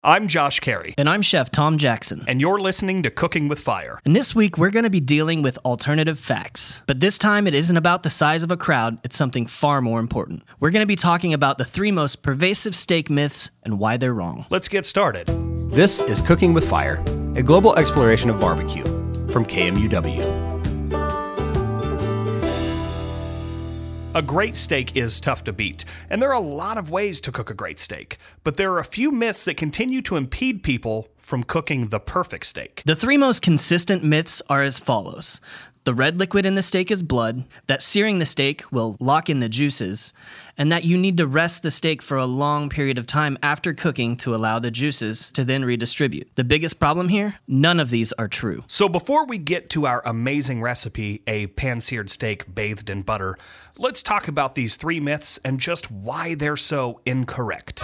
I'm Josh Carey. And I'm Chef Tom Jackson. And you're listening to Cooking with Fire. And this week, we're going to be dealing with alternative facts. But this time, it isn't about the size of a crowd, it's something far more important. We're going to be talking about the 3 most pervasive steak myths and why they're wrong. Let's get started. This is Cooking with Fire, a global exploration of barbecue from KMUW. A great steak is tough to beat, and there are a lot of ways to cook a great steak. But there are a few myths that continue to impede people from cooking the perfect steak. The 3 most consistent myths are as follows. The red liquid in the steak is blood, that searing the steak will lock in the juices, and that you need to rest the steak for a long period of time after cooking to allow the juices to then redistribute. The biggest problem here? None of these are true. So before we get to our amazing recipe, a pan-seared steak bathed in butter, let's talk about these 3 myths and just why they're so incorrect.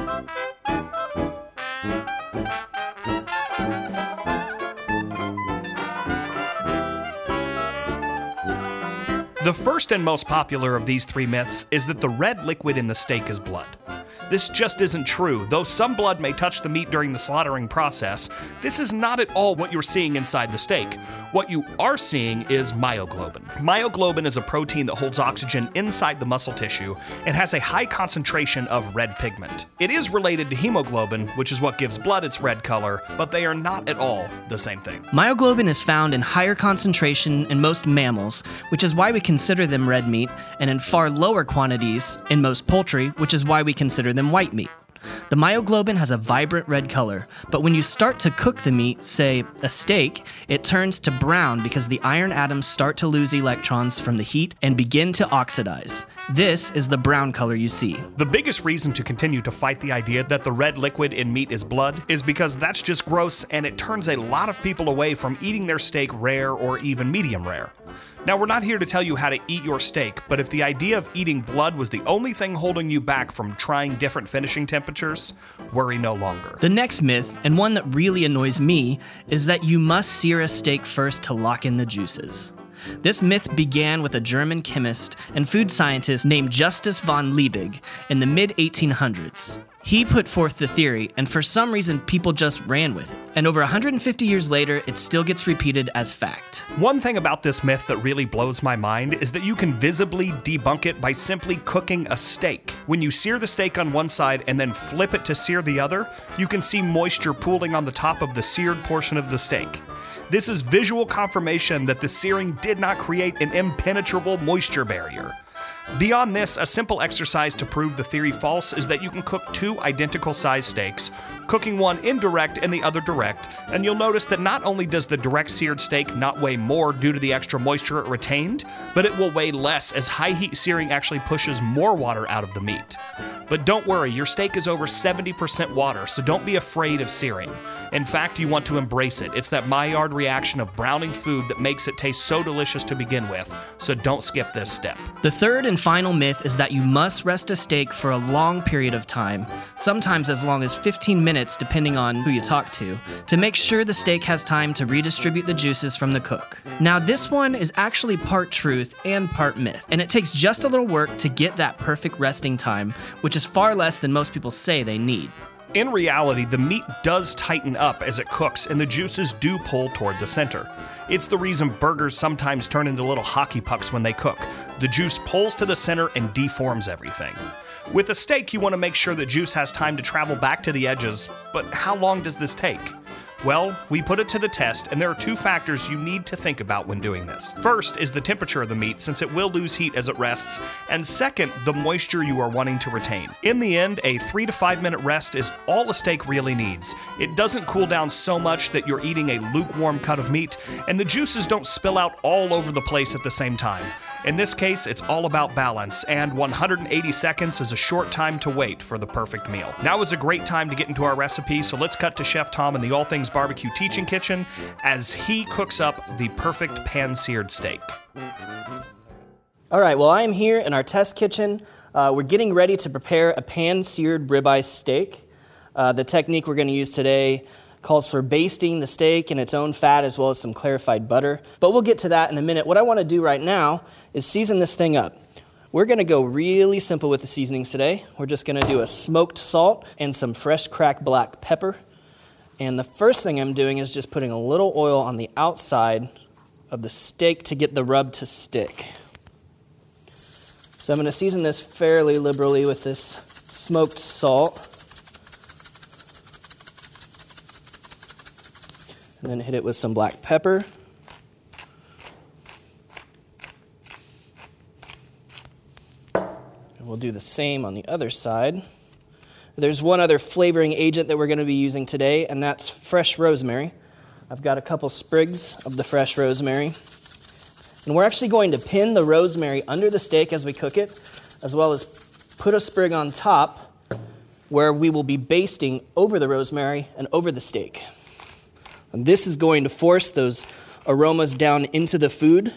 The first and most popular of these 3 myths is that the red liquid in the steak is blood. This just isn't true. Though some blood may touch the meat during the slaughtering process, this is not at all what you're seeing inside the steak. What you are seeing is myoglobin. Myoglobin is a protein that holds oxygen inside the muscle tissue and has a high concentration of red pigment. It is related to hemoglobin, which is what gives blood its red color, but they are not at all the same thing. Myoglobin is found in higher concentration in most mammals, which is why we consider them red meat, and in far lower quantities in most poultry, which is why we consider them white meat. The myoglobin has a vibrant red color, but when you start to cook the meat, say a steak, it turns to brown because the iron atoms start to lose electrons from the heat and begin to oxidize. This is the brown color you see. The biggest reason to continue to fight the idea that the red liquid in meat is blood is because that's just gross and it turns a lot of people away from eating their steak rare or even medium rare. Now, we're not here to tell you how to eat your steak, but if the idea of eating blood was the only thing holding you back from trying different finishing temperatures, worry no longer. The next myth, and one that really annoys me, is that you must sear a steak first to lock in the juices. This myth began with a German chemist and food scientist named Justus von Liebig in the mid-1800s. He put forth the theory, and for some reason, people just ran with it. And over 150 years later, it still gets repeated as fact. One thing about this myth that really blows my mind is that you can visibly debunk it by simply cooking a steak. When you sear the steak on one side and then flip it to sear the other, you can see moisture pooling on the top of the seared portion of the steak. This is visual confirmation that the searing did not create an impenetrable moisture barrier. Beyond this, a simple exercise to prove the theory false is that you can cook 2 identical sized steaks, cooking one indirect and the other direct, and you'll notice that not only does the direct seared steak not weigh more due to the extra moisture it retained, but it will weigh less as high heat searing actually pushes more water out of the meat. But don't worry, your steak is over 70% water, so don't be afraid of searing. In fact, you want to embrace it. It's that Maillard reaction of browning food that makes it taste so delicious to begin with, so don't skip this step. The third and final myth is that you must rest a steak for a long period of time, sometimes as long as 15 minutes depending on who you talk to make sure the steak has time to redistribute the juices from the cook. Now, this one is actually part truth and part myth, and it takes just a little work to get that perfect resting time, which is far less than most people say they need. In reality, the meat does tighten up as it cooks and the juices do pull toward the center. It's the reason burgers sometimes turn into little hockey pucks when they cook. The juice pulls to the center and deforms everything. With a steak, you want to make sure the juice has time to travel back to the edges, but how long does this take? Well, we put it to the test, and there are 2 factors you need to think about when doing this. First is the temperature of the meat, since it will lose heat as it rests, and second, the moisture you are wanting to retain. In the end, a 3 to 5 minute rest is all a steak really needs. It doesn't cool down so much that you're eating a lukewarm cut of meat, and the juices don't spill out all over the place at the same time. In this case, it's all about balance, and 180 seconds is a short time to wait for the perfect meal. Now is a great time to get into our recipe, so let's cut to Chef Tom in the All Things Barbecue Teaching Kitchen as he cooks up the perfect pan-seared steak. All right, well, I am here in our test kitchen. We're getting ready to prepare a pan-seared ribeye steak. The technique we're going to use today calls for basting the steak in its own fat as well as some clarified butter. But we'll get to that in a minute. What I want to do right now is season this thing up. We're gonna go really simple with the seasonings today. We're just gonna do a smoked salt and some fresh cracked black pepper. And the first thing I'm doing is just putting a little oil on the outside of the steak to get the rub to stick. So I'm gonna season this fairly liberally with this smoked salt. And then hit it with some black pepper. We'll do the same on the other side. There's one other flavoring agent that we're going to be using today, and that's fresh rosemary. I've got a couple sprigs of the fresh rosemary. And we're actually going to pin the rosemary under the steak as we cook it, as well as put a sprig on top where we will be basting over the rosemary and over the steak. And this is going to force those aromas down into the food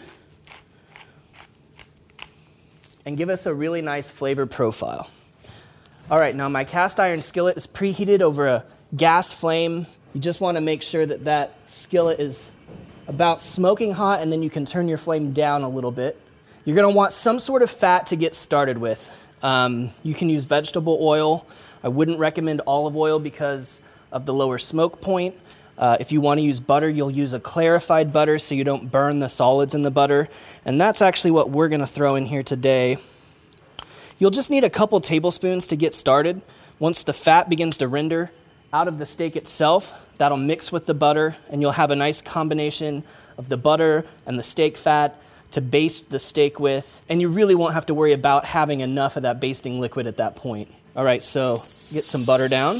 and give us a really nice flavor profile. All right, now my cast iron skillet is preheated over a gas flame. You just want to make sure that that skillet is about smoking hot, and then you can turn your flame down a little bit. You're going to want some sort of fat to get started with. You can use vegetable oil. I wouldn't recommend olive oil because of the lower smoke point. If you want to use butter, you'll use a clarified butter so you don't burn the solids in the butter. And that's actually what we're going to throw in here today. You'll just need a couple tablespoons to get started. Once the fat begins to render out of the steak itself, that'll mix with the butter, and you'll have a nice combination of the butter and the steak fat to baste the steak with. And you really won't have to worry about having enough of that basting liquid at that point. All right, so get some butter down.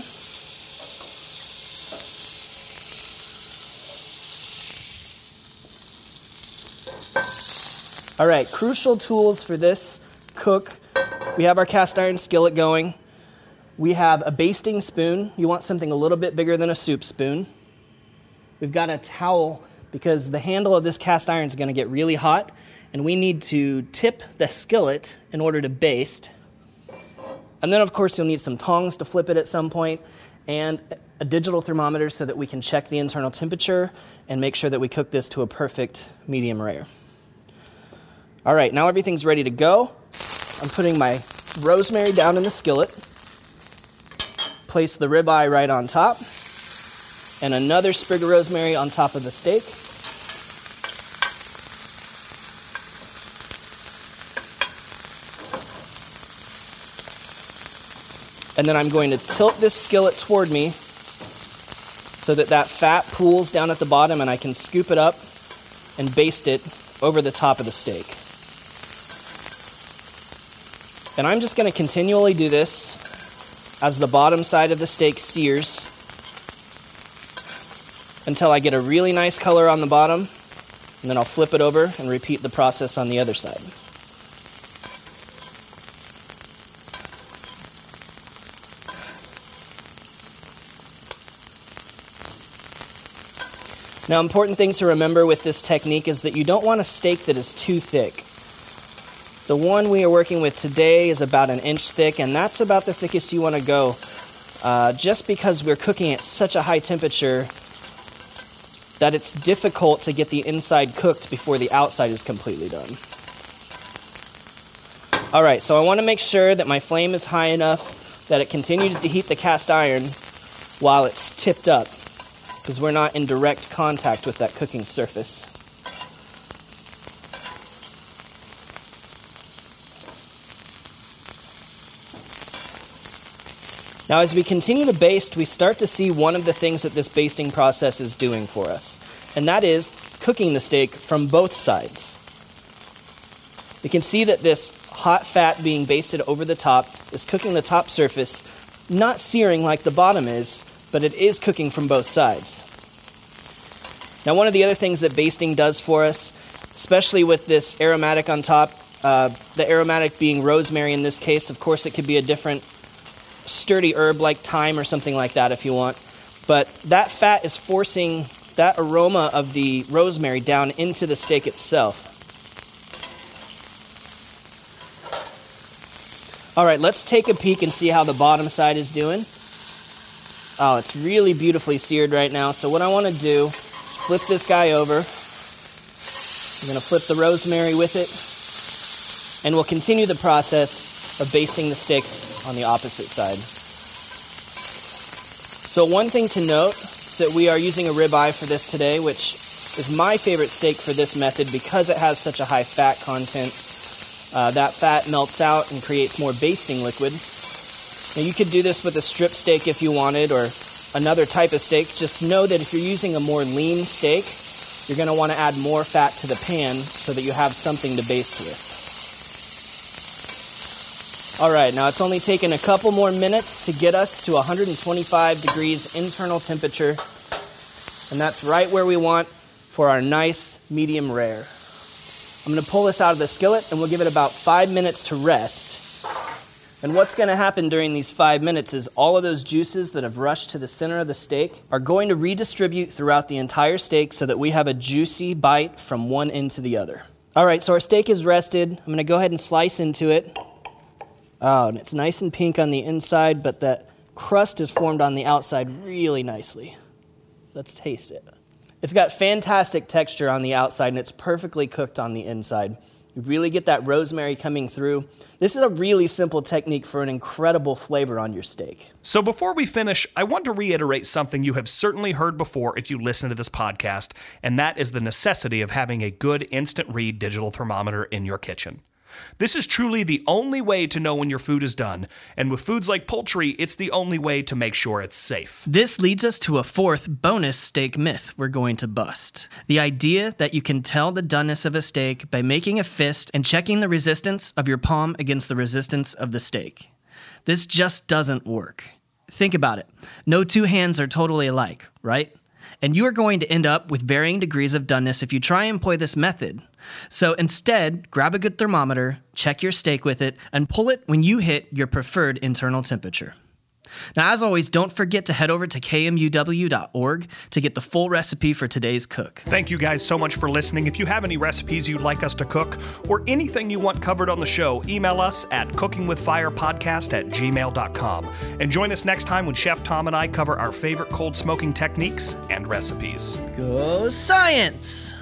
All right, crucial tools for this cook. We have our cast iron skillet going. We have a basting spoon. You want something a little bit bigger than a soup spoon. We've got a towel because the handle of this cast iron is going to get really hot, and we need to tip the skillet in order to baste. And then, of course, you'll need some tongs to flip it at some point, and a digital thermometer so that we can check the internal temperature and make sure that we cook this to a perfect medium rare. All right, now everything's ready to go. I'm putting my rosemary down in the skillet. Place the ribeye right on top. And another sprig of rosemary on top of the steak. And then I'm going to tilt this skillet toward me so that that fat pools down at the bottom and I can scoop it up and baste it over the top of the steak. And I'm just going to continually do this as the bottom side of the steak sears until I get a really nice color on the bottom, and then I'll flip it over and repeat the process on the other side. Now, important thing to remember with this technique is that you don't want a steak that is too thick. The one we are working with today is about 1 inch thick, and that's about the thickest you want to go, just because we're cooking at such a high temperature that it's difficult to get the inside cooked before the outside is completely done. All right, so I want to make sure that my flame is high enough that it continues to heat the cast iron while it's tipped up, because we're not in direct contact with that cooking surface. Now, as we continue to baste, we start to see one of the things that this basting process is doing for us, and that is cooking the steak from both sides. We can see that this hot fat being basted over the top is cooking the top surface, not searing like the bottom is, but it is cooking from both sides. Now, one of the other things that basting does for us, especially with this aromatic on top, the aromatic being rosemary in this case, of course it could be a different sturdy herb like thyme or something like that if you want. But that fat is forcing that aroma of the rosemary down into the steak itself. All right, let's take a peek and see how the bottom side is doing. Oh, it's really beautifully seared right now. So what I want to do is flip this guy over. I'm going to flip the rosemary with it. And we'll continue the process of basting the steak on the opposite side. So one thing to note is that we are using a ribeye for this today, which is my favorite steak for this method because it has such a high fat content. That fat melts out and creates more basting liquid. Now you could do this with a strip steak if you wanted, or another type of steak. Just know that if you're using a more lean steak, you're going to want to add more fat to the pan so that you have something to baste with. All right, now it's only taken a couple more minutes to get us to 125 degrees internal temperature, and that's right where we want for our nice medium rare. I'm going to pull this out of the skillet, and we'll give it about 5 minutes to rest. And what's going to happen during these 5 minutes is all of those juices that have rushed to the center of the steak are going to redistribute throughout the entire steak so that we have a juicy bite from one end to the other. All right, so our steak is rested. I'm going to go ahead and slice into it. Oh, and it's nice and pink on the inside, but that crust is formed on the outside really nicely. Let's taste it. It's got fantastic texture on the outside, and it's perfectly cooked on the inside. You really get that rosemary coming through. This is a really simple technique for an incredible flavor on your steak. So before we finish, I want to reiterate something you have certainly heard before if you listen to this podcast, and that is the necessity of having a good instant read digital thermometer in your kitchen. This is truly the only way to know when your food is done, and with foods like poultry, it's the only way to make sure it's safe. This leads us to a fourth bonus steak myth we're going to bust. The idea that you can tell the doneness of a steak by making a fist and checking the resistance of your palm against the resistance of the steak. This just doesn't work. Think about it. No two hands are totally alike, right? And you are going to end up with varying degrees of doneness if you try and employ this method. So instead, grab a good thermometer, check your steak with it, and pull it when you hit your preferred internal temperature. Now, as always, don't forget to head over to kmuw.org to get the full recipe for today's cook. Thank you guys so much for listening. If you have any recipes you'd like us to cook or anything you want covered on the show, email us at cookingwithfirepodcast@gmail.com. And join us next time when Chef Tom and I cover our favorite cold smoking techniques and recipes. Go science!